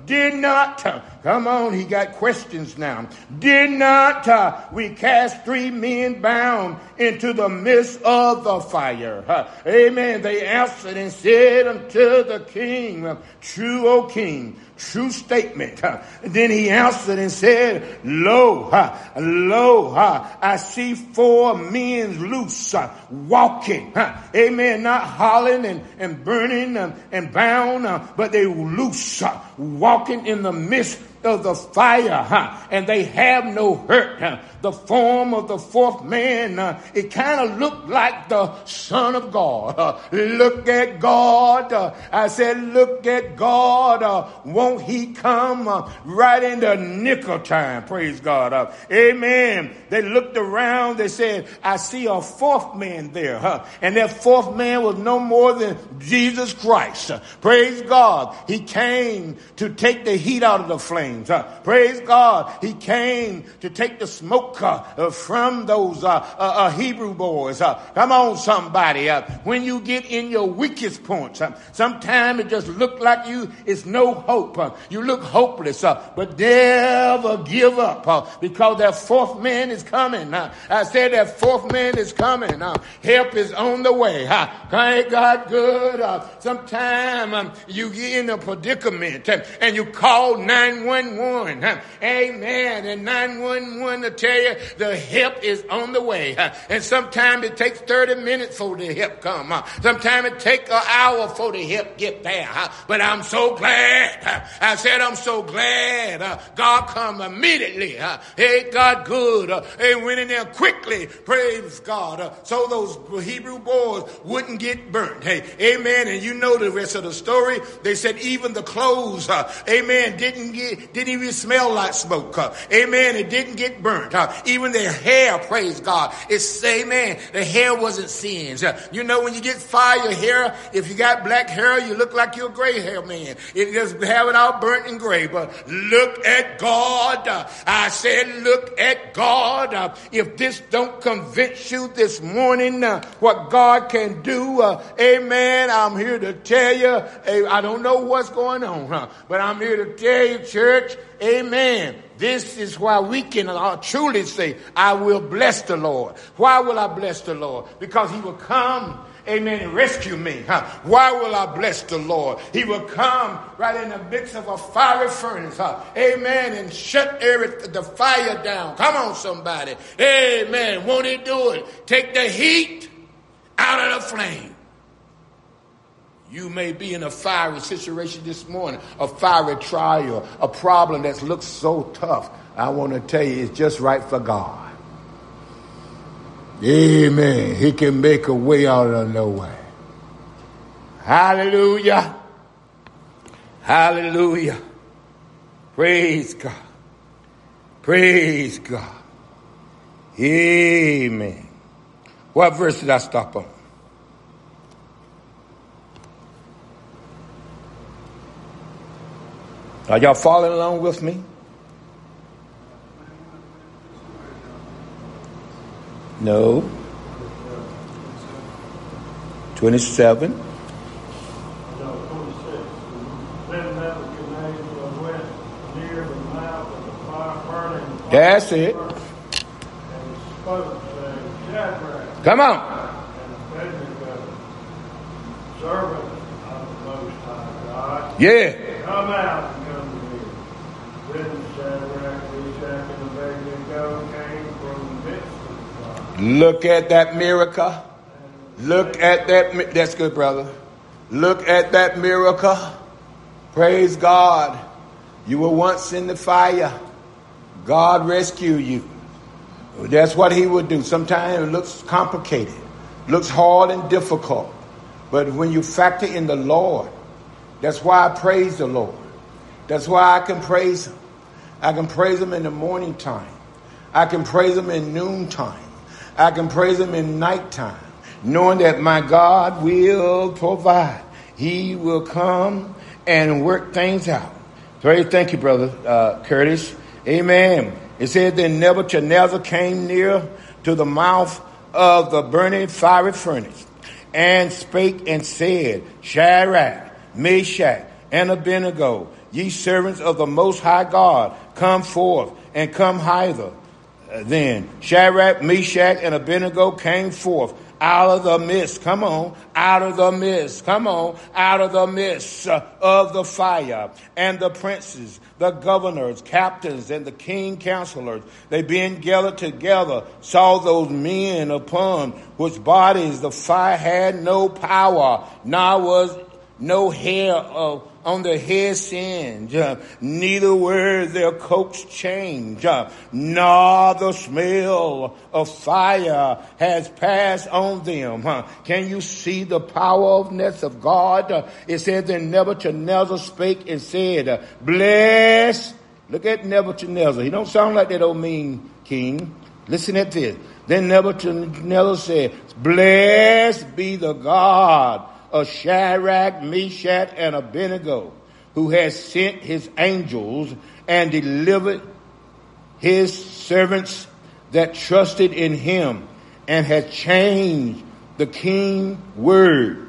Did not, uh, come on, he got questions now. Did not uh, we cast three men bound into the midst of the fire? Uh, amen. They answered and said unto the king, uh, true, O king. True statement. Uh, then he answered and said, Lo, uh, lo, uh, I see four men loose, uh, walking. Uh, amen. Not hollering and, and burning uh, and bound, uh, but they loose, uh, walking in the midst of the fire, huh? And they have no hurt. Huh? The form of the fourth man, uh, it kind of looked like the Son of God. Uh, look at God. Uh, I said, look at God. Uh, won't he come uh, right in the nick of time? Praise God. Uh, amen. They looked around. They said, I see a fourth man there. Huh? And that fourth man was no more than Jesus Christ. Uh, praise God. He came to take the heat out of the flame. Uh, praise God. He came to take the smoke uh, from those uh, uh, uh, Hebrew boys. Uh, come on, somebody. Uh, when you get in your weakest points, uh, sometimes it just look like you, it's no hope. Uh, you look hopeless, uh, but never give up uh, because that fourth man is coming. Uh, I said that fourth man is coming. Uh, help is on the way. Uh, thank God good. Uh, Sometimes um, you get in a predicament uh, and you call nine one one. Huh? Amen. And nine one one to tell you the help is on the way. Huh? And sometimes it takes thirty minutes for the help come. Huh? Sometimes it takes an hour for the help get there. Huh? But I'm so glad. Huh? I said I'm so glad uh, God come immediately. Huh? Hey, God good. Uh, they went in there quickly. Praise God. Uh, so those Hebrew boys wouldn't get burnt. Hey, amen. And you know the rest of the story. They said even the clothes, uh, amen, didn't get didn't even smell like smoke. Uh, amen. It didn't get burnt. Uh, even their hair, praise God. It's, amen, the hair wasn't singed. Uh, you know, when you get fire hair, if you got black hair, you look like you're a gray hair man. It just have it all burnt and gray. But look at God. Uh, I said, look at God. Uh, if this don't convince you this morning, uh, what God can do, uh, amen, I'm here to tell you, hey, I don't know what's going on, huh? But I'm here to tell you, church, amen. This is why we can uh, truly say, I will bless the Lord. Why will I bless the Lord? Because he will come, amen, and rescue me. Huh? Why will I bless the Lord? He will come right in the midst of a fiery furnace. Huh? Amen. And shut every, the fire down. Come on, somebody. Amen. Won't he do it? Take the heat out of the flame. You may be in a fiery situation this morning, a fiery trial, a problem that looks so tough. I want to tell you, it's just right for God. Amen. He can make a way out of no way. Hallelujah. Hallelujah. Praise God. Praise God. Amen. What verse did I stop on? Are y'all following along with me? No. twenty-seven. That's it. Come on. Yeah. Come out and come to me. Then Shadrach, Meshach, and Abednego came from the midst of the fire. Look at that miracle. Look at that. That's good, brother. Look at that miracle. Praise God. You were once in the fire. God rescued you. That's what he would do. Sometimes it looks complicated, looks hard and difficult. But when you factor in the Lord, that's why I praise the Lord. That's why I can praise him. I can praise him in the morning time. I can praise him in noontime. I can praise him in nighttime, knowing that my God will provide. He will come and work things out. Praise, thank you, brother uh, Curtis. Amen. It said that Nebuchadnezzar came near to the mouth of the burning fiery furnace and spake and said, Shadrach, Meshach, and Abednego, ye servants of the Most High God, come forth and come hither. Then Shadrach, Meshach, and Abednego came forth out of the midst, come on, out of the midst, come on, out of the midst of the fire. And the princes, the governors, captains, and the king counselors, they being gathered together, saw those men upon whose bodies the fire had no power, nor was no hair of on their heads singed, uh, neither were their coats changed, uh, nor the smell of fire has passed on them. Uh, can you see the powerfulness of God? Uh, it says, then Nebuchadnezzar spake and said, uh, bless, look at Nebuchadnezzar. He don't sound like that old mean king. Listen at this. Then Nebuchadnezzar said, blessed be the God of Shadrach, Meshach, and Abednego, who has sent his angels and delivered his servants that trusted in him, and has changed the king's word.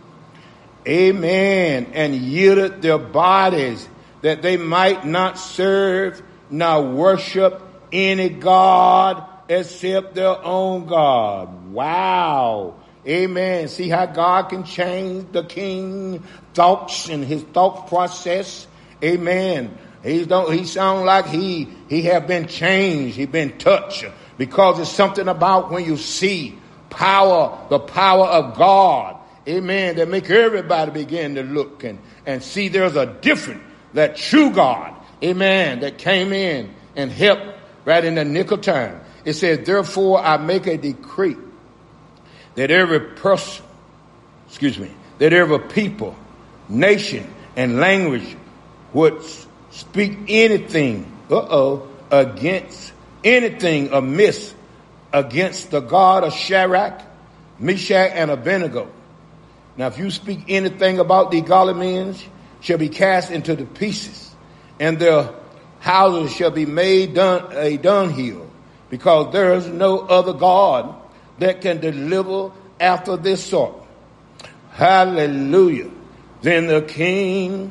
Amen. And yielded their bodies that they might not serve nor worship any God except their own God. Wow. Amen. See how God can change the king's thoughts and his thought process. Amen. He don't. He sound like he he have been changed. He been touched, because it's something about when you see power, the power of God. Amen. That make everybody begin to look and and see there's a different, that true God. Amen. That came in and helped right in the nick of time. It says, therefore I make a decree that every person, excuse me, that every people, nation, and language would speak anything, uh-oh, against anything amiss against the God of Shadrach, Meshach, and Abednego. Now, if you speak anything about the godly men, shall be cast into the pieces, and their houses shall be made dun- a dunghill, because there is no other God that can deliver after this sort. Hallelujah. Then the king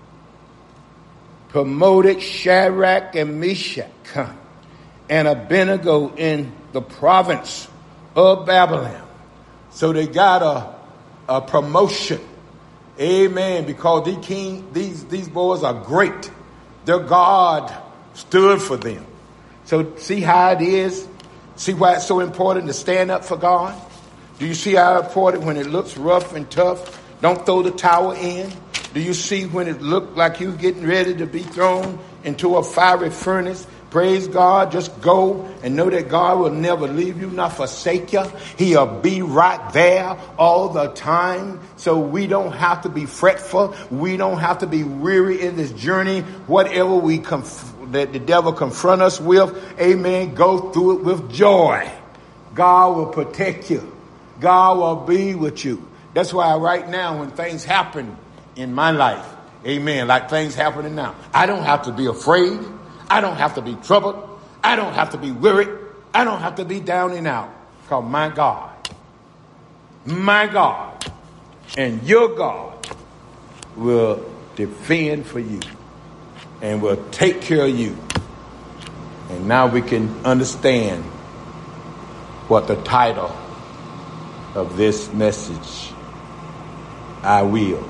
promoted Shadrach and Meshach and Abednego in the province of Babylon. So they got a, a promotion. Amen. Because these king, these, these boys are great. Their God stood for them. So see how it is? See why it's so important to stand up for God? Do you see how important when it looks rough and tough? Don't throw the towel in. Do you see when it looked like you getting ready to be thrown into a fiery furnace? Praise God. Just go and know that God will never leave you, not forsake you. He'll be right there all the time. So we don't have to be fretful. We don't have to be weary in this journey. Whatever we conf- that the devil confront us with, amen, go through it with joy. God will protect you. God will be with you. That's why right now when things happen in my life, amen, like things happening now, I don't have to be afraid. I don't have to be troubled. I don't have to be worried. I don't have to be down and out. Because my God, my God, and your God will defend for you and will take care of you. And now we can understand what the title of this message, I will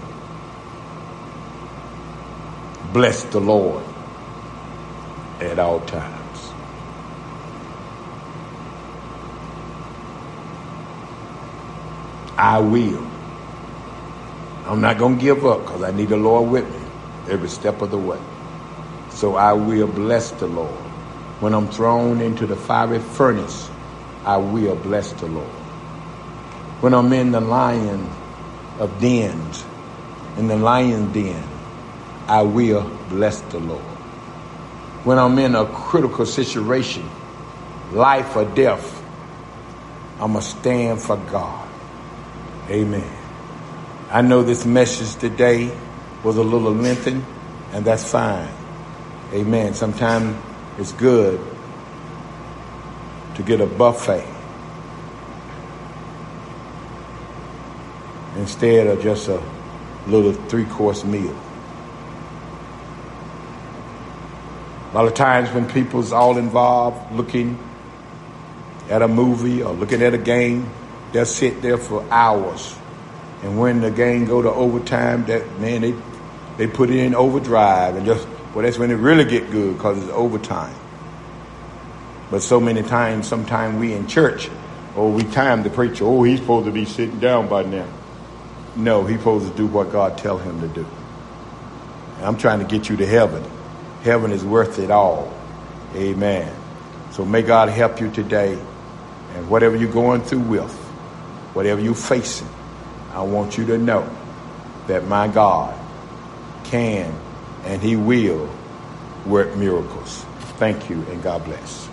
bless the Lord at all times. I will. I'm not going to give up because I need the Lord with me every step of the way. So I will bless the Lord. When I'm thrown into the fiery furnace, I will bless the Lord. When I'm in the lion of dens, in the lion den, I will bless the Lord. When I'm in a critical situation, life or death, I'm going to stand for God. Amen. I know this message today was a little lengthy, and that's fine. Amen. Sometimes it's good to get a buffet instead of just a little three-course meal. A lot of times when people's all involved looking at a movie or looking at a game, they'll sit there for hours. And when the game go to overtime, that man, they they put it in overdrive. And just, well, that's when it really get good because it's overtime. But so many times, sometimes we in church, or we time the preacher, oh, he's supposed to be sitting down by now. No, he's supposed to do what God tell him to do. And I'm trying to get you to heaven. Heaven is worth it all. Amen. So may God help you today. And whatever you're going through with, whatever you're facing, I want you to know that my God can and he will work miracles. Thank you and God bless.